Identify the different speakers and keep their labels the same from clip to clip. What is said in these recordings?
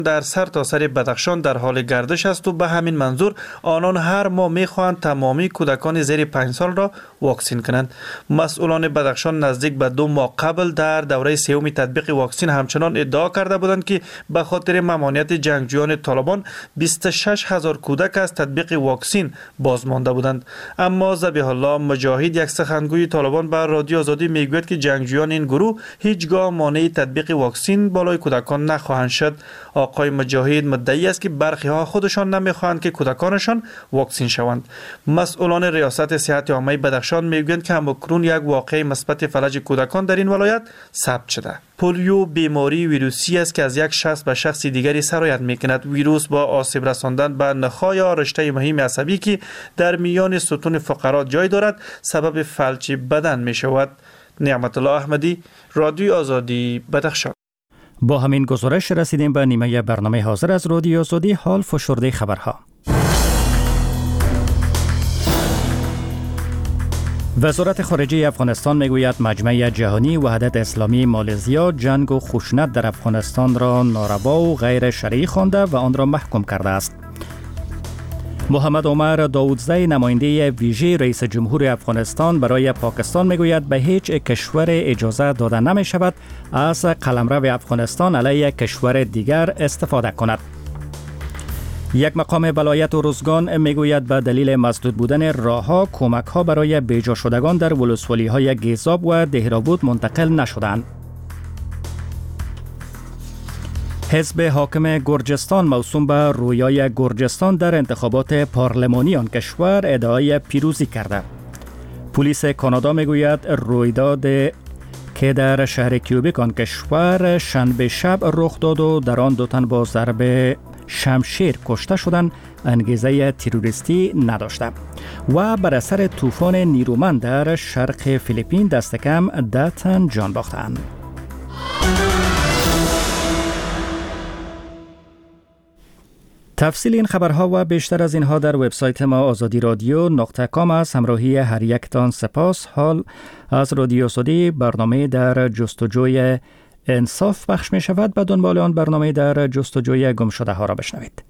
Speaker 1: در سرتاسر بدخشان در حال گردش است و به همین منظور آنان هر ماه می‌خواهند تمامی کودکان زیر 5 سال را واکسین کنند. مسئولان بدخشان نزدیک به 2 ماه قبل در دوره سوم تطبیق واکسین همچنان ادعا کرده بودند که به خاطر ممانعت جنگجویان طالبان 26,000 کودک از تطبیق واکسین باز مانده بودند. اما ذبیح الله مجاهد، یک سخنگوی طالبان، به رادیو آزادی میگوید که جنگجویان این گروه هیچگاه مانع تطبیق واکسین بالای کودکان نخواهند شد. آقای مجاهد مدعی است که برخی ها خودشان نمیخواهند که کودکانشان واکسین شوند. مسئولان ریاست صحت عامه بدخشان میگویند که همکنون یک واقعه مثبت فلج کودکان در این ولایت ثبت شده. پولیو بیماری ویروسی است که از یک شخص به شخص دیگری سرایت میکند. ویروس با آسیب رساندن به نخاع یا رشته مهم عصبی که در میان ستون فقرات جای دارد سبب فلج بدن می شود. نعمت الله احمدی، رادیو آزادی، بدخشان.
Speaker 2: با همین گزارش رسیدیم به نیمه برنامه حاضر از رادیو آزادی. حال فشرده خبرها. وزارت خارجه افغانستان میگوید مجمع جهانی وحدت اسلامی مالزیا جنگ و خشونت در افغانستان را ناروا و غیر شرعی خوانده و آن را محکوم کرده است. محمد عمر داودزی، نماینده ویژه رئیس جمهور افغانستان برای پاکستان، میگوید به هیچ کشور اجازه داده نمی شود از قلمرو افغانستان علیه کشور دیگر استفاده کند. یک مقام ولایت ارزگان میگوید به دلیل مسدود بودن راهها کمک‌ها برای بیجا شدگان در ولسوالی‌های گیزاب و دهراود منتقل نشدند. حزب حاکم گرجستان موسوم به رویای گرجستان در انتخابات پارلمانی آن کشور ادعای پیروزی کرده. پلیس کانادا میگوید رویداد که در شهر کیوبیک آن کشور شنبه شب رخ داد و در آن 2 تن با ضرب شمشیر کشته شدند انگیزه تروریستی نداشته و بر اثر طوفان نیرومند در شرق فیلیپین دست کم 10 تن جان باختند. تفصیل این خبرها و بیشتر از اینها در وبسایت ما azadiradyo.com است. همراهی هر یکتان سپاس. حال از رادیو آزادی برنامه در جستجوی انصاف پخش می شود. به دنبال آن برنامه در جستجوی گم شده ها را بشنوید.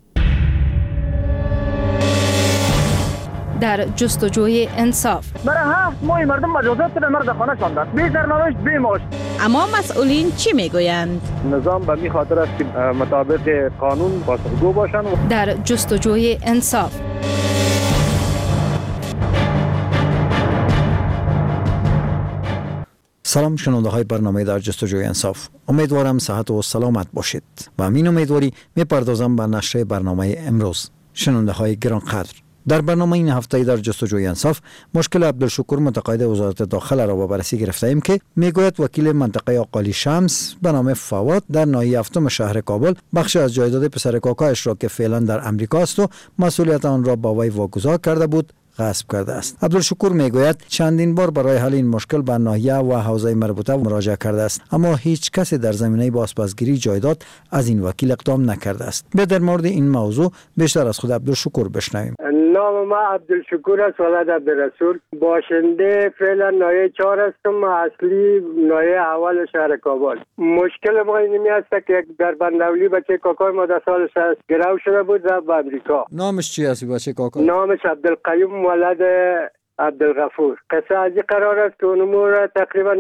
Speaker 3: در جستجوی انصاف
Speaker 4: برای 7 ماه مردم مجازات در مرد خانه شاندند، بی سرنوشت بی معاش.
Speaker 3: اما مسئولین چی میگویند؟
Speaker 4: نظام به می خاطر است که مطابق قانون پاسخگو باشند.
Speaker 3: در جستجوی انصاف
Speaker 5: سلام شنونده های برنامه در جستجوی انصاف. امیدوارم صحت و سلامت باشید. با همین امیدواری میپردازم به نشر برنامه امروز. شنونده های گرانقدر، در برنامه این هفته در جستجوی انصاف مشکل عبدالشکور متقاعد وزارت داخله را به بررسی گرفته ایم که میگوید وکیل منطقه آقالی شمس به نام فواد در ناحیه 7 شهر کابل بخش از جایداد پسر کاکایش را که فعلا در امریکا است و مسئولیت آن را با وی واگذار کرده بود غصب کرده است. عبدالشکور میگوید چندین بار برای حل این مشکل به ناحیه و حوزه مربوطه مراجعه کرده است، اما هیچ کسی در زمینه بازپسگیری جایداد از این وکیل اقدام نکرده است. به در مورد این موضوع بیشتر از خود عبدالشکور بشنویم.
Speaker 6: نام ما عبدالشکور است، ولد عبدالرسول، باشنده فعلا ناحیه 4 هستم، اصلی ناحیه اول شهر کابل. مشکل ما اینمی است که در بندولی بچه کاکای ما در سال 60 گرو شده بود رفت به امریکا.
Speaker 5: نامش چی است بچه کاکای؟
Speaker 6: نامش عبدالقیوم ولد عبدالغفور. قصه از این قرار است که اونمو تقریبا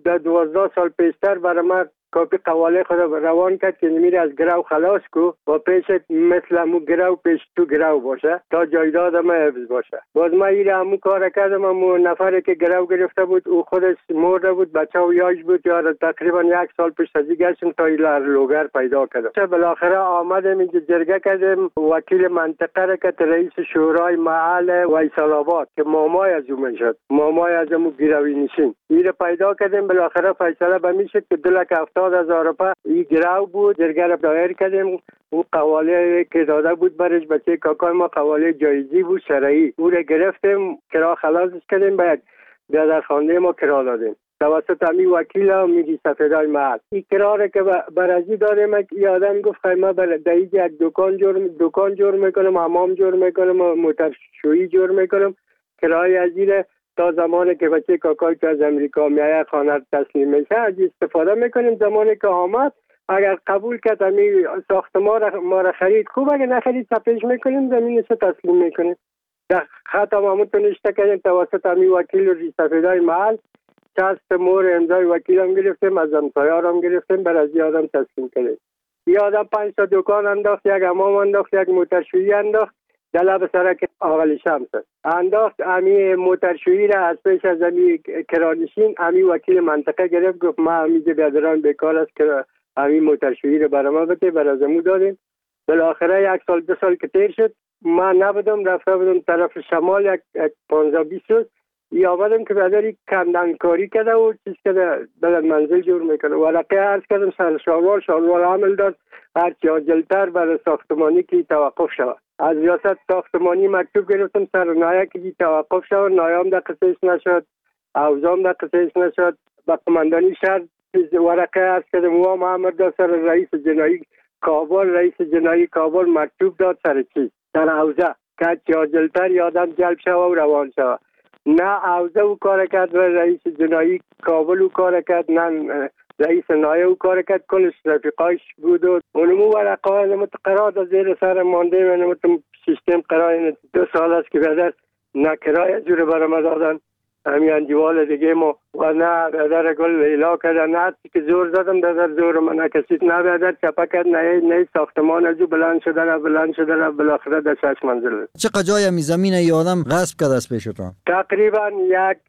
Speaker 6: 12 سال پیشتر برای من کاپی قواله خود روان کرد که نمیره از گرو خلاص کو و پیش مثل همون گرو پیش تو گرو باشه تا جایداد ما حفظ باشه. باز ما ایره همون کار کردم. همون نفری که گرو گرفته بود او خودش مرده بود، بچه و یاش بود، یا تقریبا 1 سال پیش از این گشتم تا ایلار لوگر پیدا کردم. بالاخره آمدم اینجا جرگه کردم، وکیل منطقه را که رئیس شورای محل ویسال آباد که مامای از اون شد، مامای از اون گروی نشین ایره پیدا کردم. بالاخره فیصله به می شد که 2,70,000 روپیه این گرو بود. جرگه را دایر کردیم. اون قواله که داده بود برش بچه کاکای ما قواله جایزی بود شرعی، او را گرفتیم کرا خلاصش کردیم، باید در خانه ما کرا دادیم توسط امی وکیل و میری سفیدای محل. این کراره که برازی داریم، یک آدم گفت خیلی بر دایج یک دکان جور میکنم، حمام جور میکنم، موترشویی جور میکنم، کرای از این تا زمانی که بچه کاکای که از امریکا میایه خانه تسلیم میشه از استفاده میکنیم. زمانی که آمد اگر قبول کرد همین ساختمان ما را خرید خوب، اگر نخرید تپیش میکنیم زمینش تسلیم میکنیم. در خط همونتون نشته کردیم توسط همین وکیل ریسفیدای محل چست مور امضای وکیل هم گرفتیم، از همسایه‌ها هم گرفتیم، بر از آدم تسلیم کردیم. یه آدم 5 تا دکان انداخت، یک حمام انداخت، یک موترشویی انداخت در لب سرک آقل شمس انداخت. امی موترشویی را از پیش از امی کرانشین امی وکیل منطقه گرفت، گفت ما امیجه بیادران بیکار است که امی موترشویی را برای ما بده، برای ازمو دادیم. بالاخره 1 سال 2 سال که تیر شد ما نبودم، رفته بودم طرف شمال یک 15-20 روز آمدم که بیادری کندنکاری کرده و چیز کرده بلد منزل جور میکنه. ورقه عرض کردم سر شالوار عمل داد هرچی عاجلتر برای ساختمانی که توقف شود. از ریاست ساختمانی مکتوب گرفتم سر نایه که توقف شود، نایام در قصهش نشد، اوزام در قصهش نشد. با قماندانی شهر ورقه عرض کردم و محمد داد سر رئیس جنایی کابل مکتوب داد سر چیز سر اوزه که هرچی عاجلتر یادم جلب شود و روان شود. نه اوزه او کار کرد و رئیس جنایی کابل او کار کرد، نه رئیس نایه او کار کرد، کلش رفیقایش بود و اونمو ورقه نمت قرار زیر سر مانده و نمت سیستم قرار 2 سال است که بیادر نه کرای جور برام دادن همین انجوال دیگه ما و نه بیادر گل لیلا کردن، نه که زور زدم در زور من نکسید، نه بیادر چپا کرد، نه ساختمان ازو بلند شده بالاخره در 6 منزل.
Speaker 5: چقدر جای همی زمین ای آدم غصب کرده از پیشتان؟
Speaker 6: تقریبا یک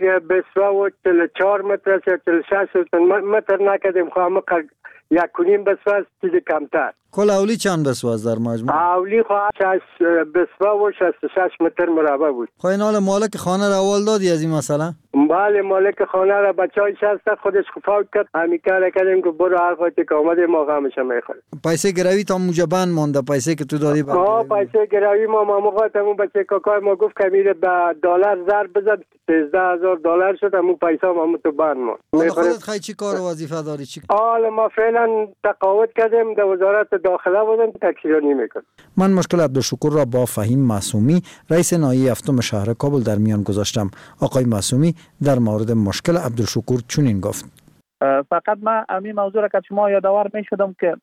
Speaker 6: 44 متر 46 متر نکردیم، خواهم 1.5 بسوه چیز کمتر.
Speaker 5: کل اولی چند بسوه از در مجموع؟
Speaker 6: اولی خواهد 6 بسوه و 66 متر مربع بود.
Speaker 5: خواهی این حال مالک خانه را اول دادی از این مسئله؟
Speaker 6: بله مالک خانه را بچه های 60 خودش فوت کرد، همی کار کردیم که برو هر خواهی که آمده ما غمش میخوریم.
Speaker 5: پیسه گروی تا موجه بند مانده، پیسه که تو دادی
Speaker 6: بند؟ پیسه گروی ما موقع همون بچه کاکای ما گفت که میره به دلار ضرب بزد $13,000 شد، همون پیسه همون تو بند ما.
Speaker 5: حالا خودت خیلی چی کار و وظیفه داری؟
Speaker 6: حالا ما فعلا تقاعد کردیم، در وزارت داخله بودم تکثیرانی میکنم.
Speaker 5: من مشکل عبدالشکور را با فهیم معصومی رئیس نایب 7 شهر کابل در میان گذاشتم. آقای معصومی در مورد مشکل عبدالشکور چنین گفت:
Speaker 7: فقط من همین موضوع را که شما یادآور می شدم که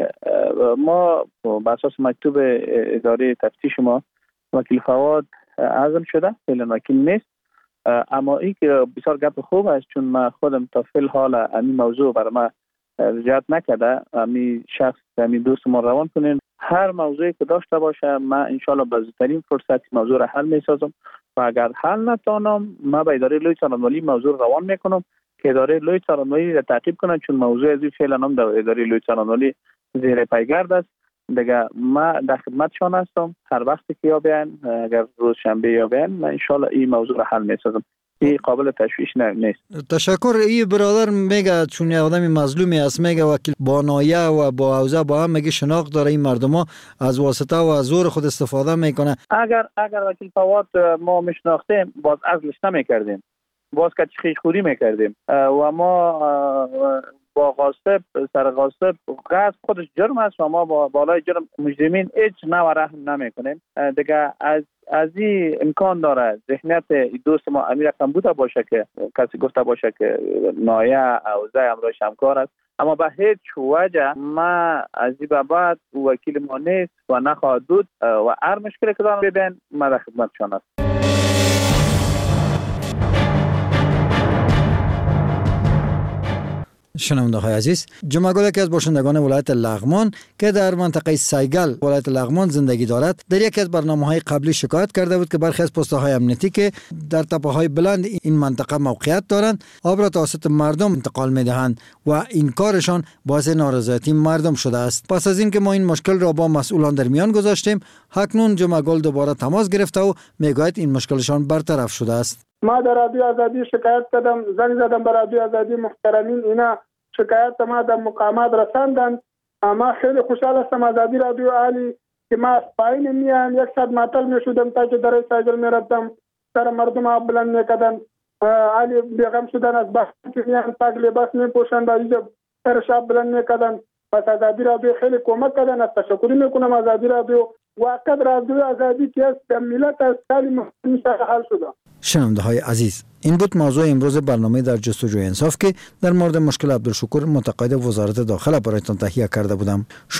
Speaker 7: ما بر اساس مکتوب اداره تفتیش ما وکیل فواد عزم شده، فعلا وکیل نیست، اما این که بسیار گپ خوب است چون من خودم تا فی الحال همین موضوع برای من رجعت نکرده. همین شخص همین دوست ما روان کنین، هر موضوعی که داشته باشه من انشالله به زودترین فرصت موضوع را حل می سازم و اگر حل نتونم من به اداره لوی څارنوالي موضوع روان میکنم که اداره لوی څارنوالي را تعقیب کنن، چون موضوع از فعلا هم در اداره لوی څارنوالي زیر پیگرد است. دیگه ما در خدمتشان هستم، هر وقتی که یا بیان، اگر روز شنبه یا بیان، من انشالله این موضوع را حل می سازم. این قابل تشویش نیست.
Speaker 5: تشکر. این برادر میگه چون یه آدم مظلومی است، میگه وکیل با نایه و با اوزه با هم میگه شناخت داره، این مردما از واسطه و از زور خود استفاده میکنه.
Speaker 7: اگر وکیل فواد ما میشناختیم باز ازلش نمیکردیم، باز که خیشخوری میکردیم و ما با غاصب سر غاصب غصب خودش جرم است و ما با بالای جرم مجرمین هیچ نوع رحم نمیکنیم. دیگه از این امکان داره ذهنیت دوست ما امیر رقم بوده باشه که کسی گفته باشه که نایه اوزه امروش همکار است، اما به هیچ وجه ما از این به بعد وکیل ما نیست و نخواهد بود و هر مشکلی که دارم ببین ما در خدمتشان است.
Speaker 5: شنونده های عزیز، جمعه گل یکی از باشندگان ولایت لغمان که در منطقه سیگل ولایت لغمان زندگی دارد در یکی از برنامه‌های قبلی شکایت کرده بود که برخی از پست‌های امنیتی که در تپه‌های بلند این منطقه موقعیت دارند آب را توسط مردم انتقال می‌دهند و این کارشان باعث نارضایتی مردم شده است. پس از اینکه ما این مشکل را با مسئولان در میان گذاشتیم، اکنون جمعه گل دوباره تماس گرفته و میگوید این مشکلشان برطرف شده است.
Speaker 8: ما در رادیو آزادی شکایت کردم، زنگ زدم به رادیو آزادی، محترمین اینا شکایت ما در مقامات رساندن. ما خیلی خوشحال هستم از رادیو عالی که ما پایین میان 100 معطل میشدم تا که در ساجل میرفتم سر مردم آب بلند میکردن، عالی بیغم شدن از بحث که میان پاک لباس میپوشند و سر شاب بلند میکردن. پس از رادیو خیلی کمک کردن، از تشکر میکنم از رادیو. وقت رادیو آزادی که است در ملت از سالی محسن حل شده.
Speaker 5: شنونده های عزیز، این بود موضوع امروز برنامه در جستجوی انصاف که در مورد مشکل عبدالشکور متقاعد وزارت داخله برایتان تهیه کرده بودم.